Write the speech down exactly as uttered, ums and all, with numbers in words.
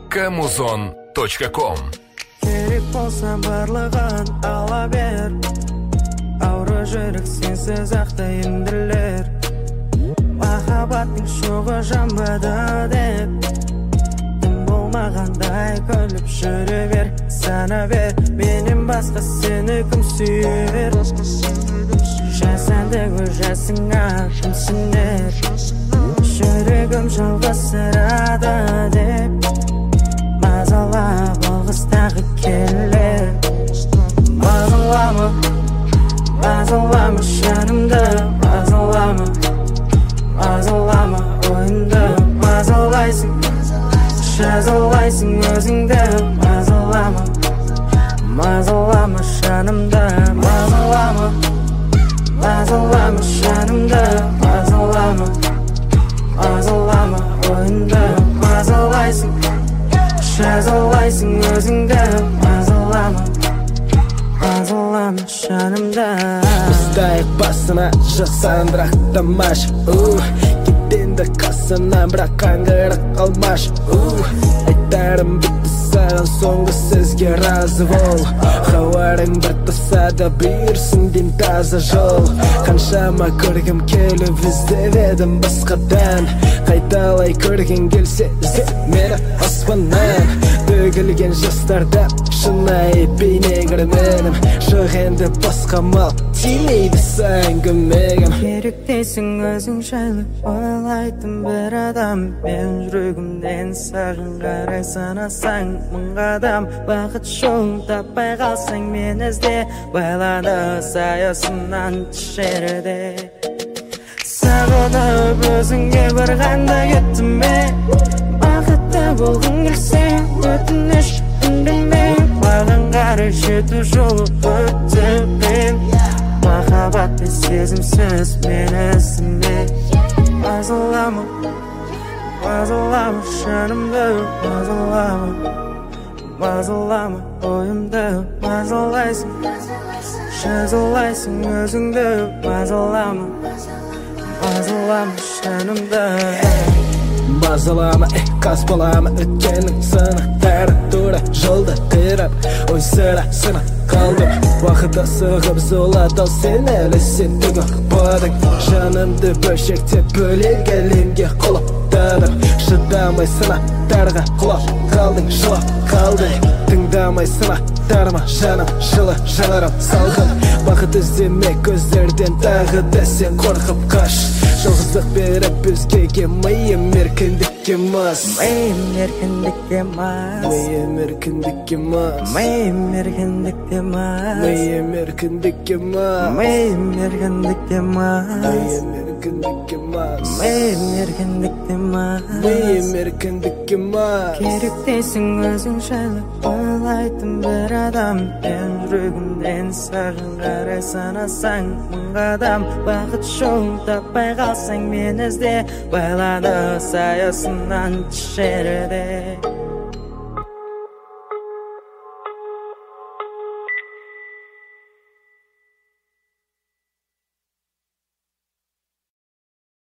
камузон точка ком. Керек болса барлығын ала бер, ауру жүрек сенсіз ақта енділер. Махаббаттың шоғы жанбады деп, тым болмағандай күліп жүре бер. Сана бер, менен басқа сені кім сүйер? Жасанды көжасыңа кім сенер? Жүрегім жалғастырады деп, мазалап алғыстағы келер. Мазалама, мазалама жанымды, мазалама, мазалама ойымды. Мазалайсың, жазалайсың өзіңді. Мазалама, мазалама жанымды, мазалама, мазалама жанымды. Мазалама, мазалама ойымды. Мазалайсың, жазалайсың өзіңді. Мазалама, мазалама жанымды. Біздайық басына жасандырақ тамаш. Кетенді қасынан бірақ қаңғырық қалмаш. Айтарым бітті саған соңғы сөзге разы бол. Хауарың бір тасада бұйырсын дем таза жол. Қаншама көргім келіп іздеп едім басқадан. Қайталай көрген келсе іздеп мені аспаннан. Төгілген жастарда шынайы бейне көрменім. Жоқ енді басқа мал тимейді саған көмегім. Керек дейсің өзің жайлы ойлайтын бір адам. Мен жүрегімден саған қарай санасаң мың қадам. Бақыт жолын таппай қалсаң мен ізде, байлады саясынан жерде. Сағынып өзіңе барғанда кеттім мен. Бақытты болғың келсе өтініш үндеме. Маған қарай жету жолы өте қиын. Махаббат пен сезімсіз мені ізіме. Мазалама, мазалама жанымды. Мазалама, мазалама ойымды. Мазалайсың, жазалайсың өзіңді. Мазалама, мазалама жанымды. Мазалама, э, қас балама өткенің сынақтары тура жолда қирап, ой сыра сына қалдым. Уақыт асығып зулады ал сен әлі сен түгі қыпадың. Жанымды бөлшектеп бөлек әлемге құлаптадым. Шыдамай сынақтарға құлап қалдың, жылап қалдың. Тыңдамай сынақтарыма жаным жылы жанарым салқын. Бақыт іздеме көздерден тағы да сен қорқып қаш. Жалғыздық беріп өзгеге миым еркіндікке мас. Миым еркіндікке мас. Миым еркіндікке мас. Миым еркіндікке мас. Миым еркіндікке мас. Миым еркіндікке мас. Миым еркіндікке мас. Миым еркіндікке мас. Миым еркіндікке мас. Керек дейсің өзің жайлы ойлайтын бір адам. Мен жүрегімден саған қарай санасаң мың қадам. Бақыт жолын таппай қалсаң мен ізде, байлады саясынан жерде.